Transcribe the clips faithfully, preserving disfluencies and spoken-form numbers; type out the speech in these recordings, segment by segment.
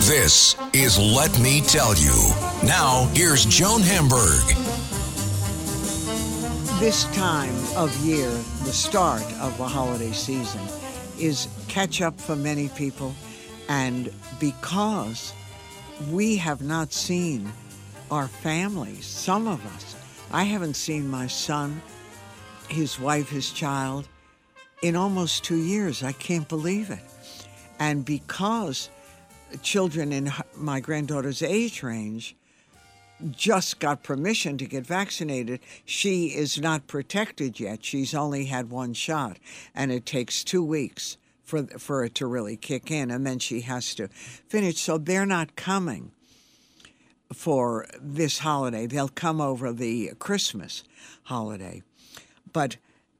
This is Let Me Tell You. Now, here's Joan Hamburg. This time of year, the start of the holiday season, is catch up for many people. And because we have not seen our families, some of us, I haven't seen my son, his wife, his child, in almost two years. I can't believe it. And because children in my granddaughter's age range just got permission to get vaccinated, she is not protected yet. She's only had one shot, and it takes two weeks for for it to really kick in, and then she has to finish. So they're not coming for this holiday. They'll come over the Christmas holiday. But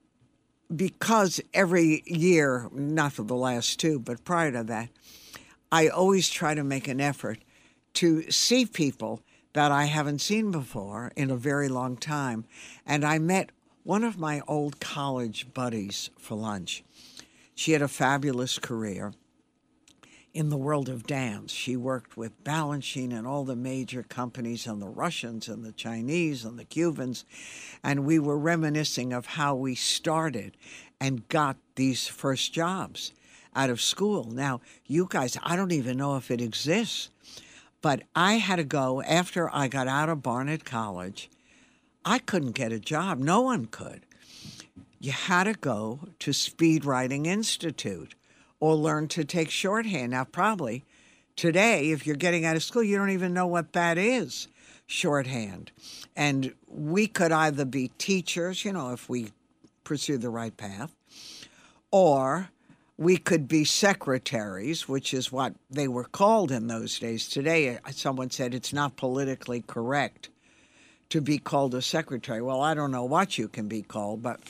because every year, not for the last two, but prior to that, I always try to make an effort to see people that I haven't seen before in a very long time. And I met one of my old college buddies for lunch. She had a fabulous career in the world of dance. She worked with Balanchine and all the major companies, and the Russians and the Chinese and the Cubans. And we were reminiscing of how we started and got these first jobs out of school. Now, you guys, I don't even know if it exists, but I had to go after I got out of Barnard College. I couldn't get a job. No one could. You had to go to Speed Writing Institute or learn to take shorthand. Now, probably today, if you're getting out of school, you don't even know what that is, shorthand. And we could either be teachers, you know, if we pursue the right path, or we could be secretaries, which is what they were called in those days. Today, someone said it's not politically correct to be called a secretary. Well, I don't know what you can be called, but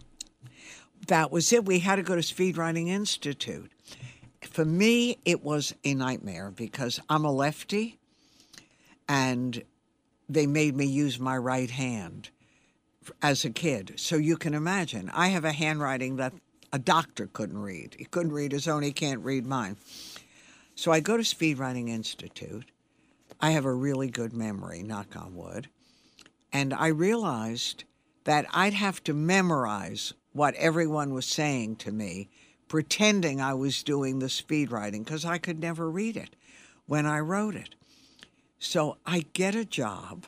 that was it. We had to go to Speed Writing Institute. For me, it was a nightmare because I'm a lefty, and they made me use my right hand as a kid. So you can imagine, I have a handwriting that a doctor couldn't read. He couldn't read his own. He can't read mine. So I go to Speed Writing Institute. I have a really good memory, knock on wood. And I realized that I'd have to memorize what everyone was saying to me, pretending I was doing the speed writing, because I could never read it when I wrote it. So I get a job,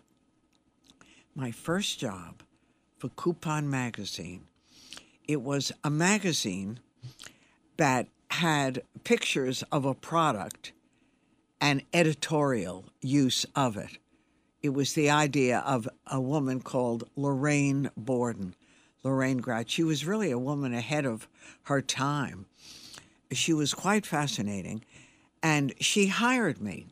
my first job, for Coupon Magazine. It was a magazine that had pictures of a product and editorial use of it. It was the idea of a woman called Lorraine Borden, Lorraine Gratz. She was really a woman ahead of her time. She was quite fascinating, and she hired me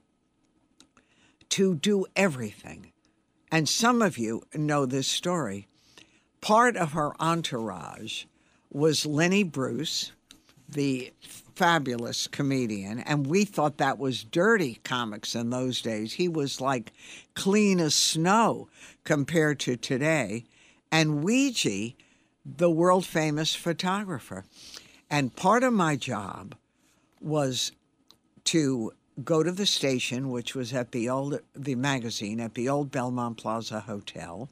to do everything. And some of you know this story. Part of her entourage was Lenny Bruce, the fabulous comedian, and we thought that was dirty comics in those days. He was like clean as snow compared to today. And Ouija, the world-famous photographer. And part of my job was to go to the station, which was at the old, the magazine, at the old Belmont Plaza Hotel,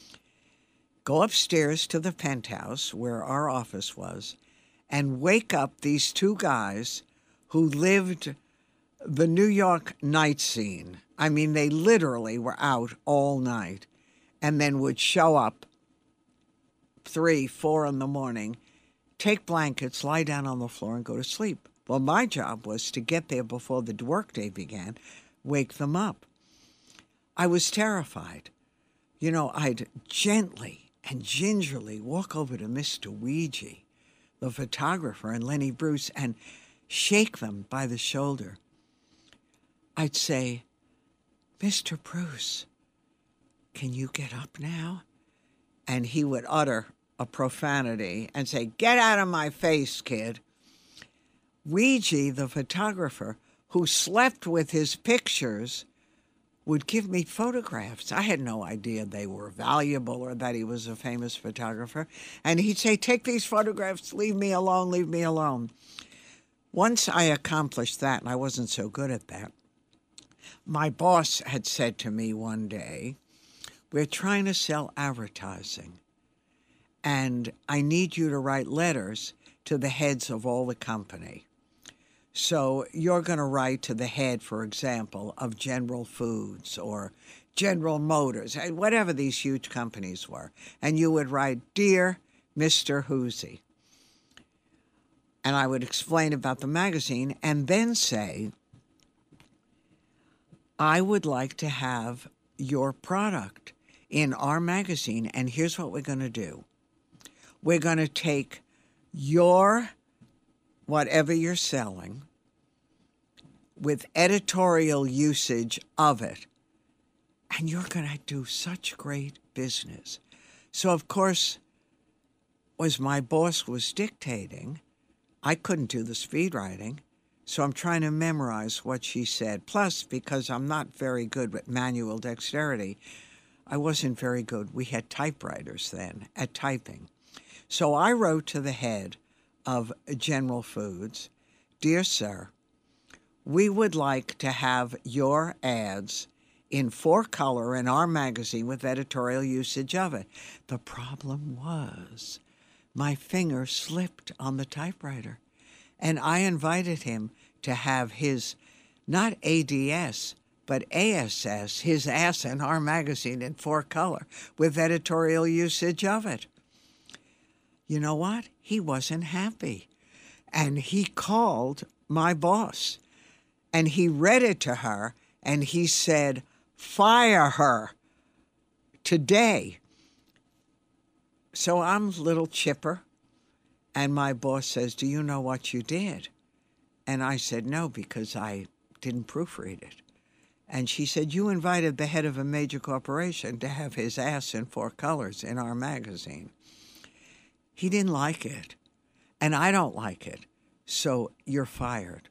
go upstairs to the penthouse where our office was, and wake up these two guys who lived the New York night scene. I mean, they literally were out all night and then would show up three, four in the morning, take blankets, lie down on the floor, and go to sleep. Well, my job was to get there before the workday began, wake them up. I was terrified. You know, I'd gently and gingerly walk over to Mister Ouija, the photographer, and Lenny Bruce, and shake them by the shoulder. I'd say, Mister Bruce, can you get up now? And he would utter a profanity and say, get out of my face, kid. Ouija, the photographer, who slept with his pictures, would give me photographs. I had no idea they were valuable or that he was a famous photographer. And he'd say, take these photographs, leave me alone, leave me alone. Once I accomplished that, and I wasn't so good at that, My boss had said to me one day, we're trying to sell advertising, and I need you to write letters to the heads of all the company. So you're going to write to the head, for example, of General Foods or General Motors, whatever these huge companies were. And you would write, Dear Mister Hoosie. And I would explain about the magazine and then say, I would like to have your product in our magazine, and here's what we're going to do. We're going to take your whatever you're selling with editorial usage of it, and you're going to do such great business. So, of course, as my boss was dictating, I couldn't do the speed writing, so I'm trying to memorize what she said. Plus, because I'm not very good with manual dexterity, I wasn't very good. We had typewriters then at typing. So I wrote to the head of General Foods, Dear Sir, we would like to have your ads in four color in our magazine with editorial usage of it. The problem was my finger slipped on the typewriter, and I invited him to have his, not A D S, but A S S, his ass in our magazine in four color with editorial usage of it. You know what? He wasn't happy. And he called my boss, and he read it to her, and he said, fire her today. So I'm a little chipper, and my boss says, do you know what you did? And I said, no, because I didn't proofread it. And she said, you invited the head of a major corporation to have his ass in four colors in our magazine. He didn't like it, and I don't like it, so you're fired.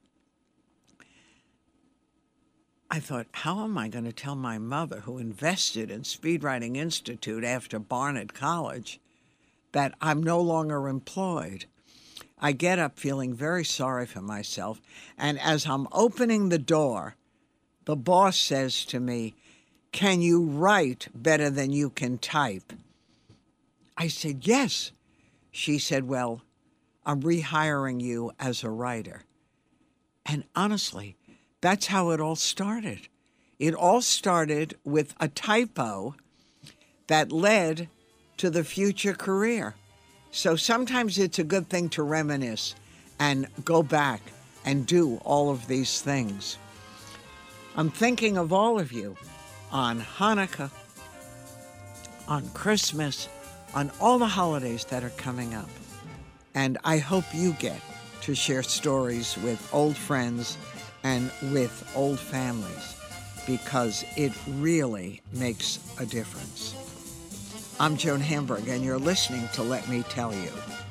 I thought, how am I going to tell my mother, who invested in Speedwriting Institute after Barnard College, that I'm no longer employed? I get up feeling very sorry for myself, and as I'm opening the door, the boss says to me, can you write better than you can type? I said, yes. She said, well, I'm rehiring you as a writer. And honestly, that's how it all started. It all started with a typo that led to the future career. So sometimes it's a good thing to reminisce and go back and do all of these things. I'm thinking of all of you on Hanukkah, on Christmas, on all the holidays that are coming up. And I hope you get to share stories with old friends and with old families, because it really makes a difference. I'm Joan Hamburg, and you're listening to Let Me Tell You.